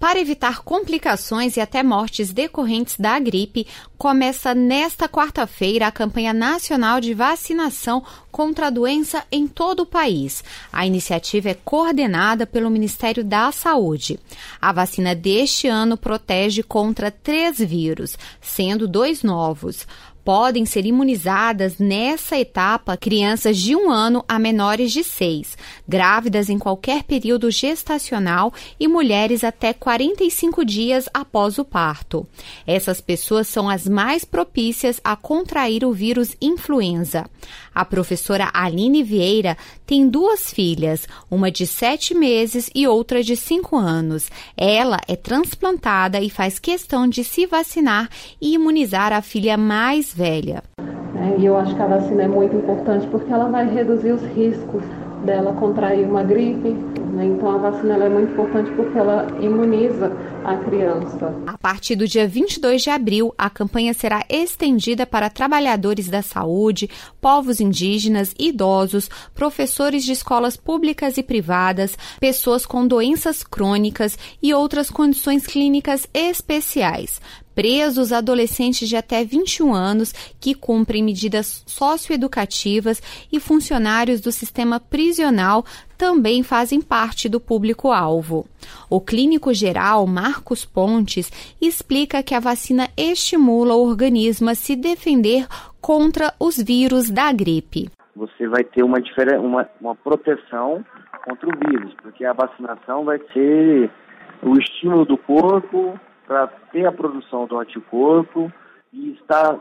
Para evitar complicações e até mortes decorrentes da gripe, começa nesta quarta-feira a campanha nacional de vacinação contra a doença em todo o país. A iniciativa é coordenada pelo Ministério da Saúde. A vacina deste ano protege contra 3 vírus, sendo 2 novos. Podem ser imunizadas nessa etapa crianças de 1 ano a menores de 6, grávidas em qualquer período gestacional e mulheres até 45 dias após o parto. Essas pessoas são as mais propícias a contrair o vírus influenza. A professora Aline Vieira tem 2 filhas, uma de 7 meses e outra de 5 anos. Ela é transplantada e faz questão de se vacinar e imunizar a filha mais velha. E eu acho que a vacina é muito importante porque ela vai reduzir os riscos dela contrair uma gripe. Então a vacina ela é muito importante porque ela imuniza a criança. A partir do dia 22 de abril, a campanha será estendida para trabalhadores da saúde, povos indígenas, idosos, professores de escolas públicas e privadas, pessoas com doenças crônicas e outras condições clínicas especiais. Presos, adolescentes de até 21 anos que cumprem medidas socioeducativas e funcionários do sistema prisional também fazem parte do público-alvo. O clínico geral Marcos Pontes explica que a vacina estimula o organismo a se defender contra os vírus da gripe. Você vai ter uma proteção contra o vírus, porque a vacinação vai ser o estímulo do corpo para ter a produção do anticorpo e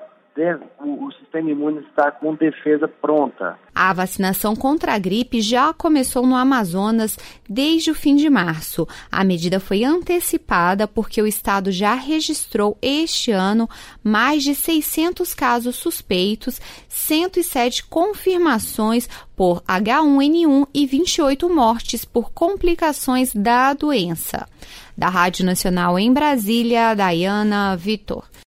o sistema imune está com defesa pronta. A vacinação contra a gripe já começou no Amazonas desde o fim de março. A medida foi antecipada porque o estado já registrou este ano mais de 600 casos suspeitos, 107 confirmações por H1N1 e 28 mortes por complicações da doença. Da Rádio Nacional em Brasília, Dayana Vitor.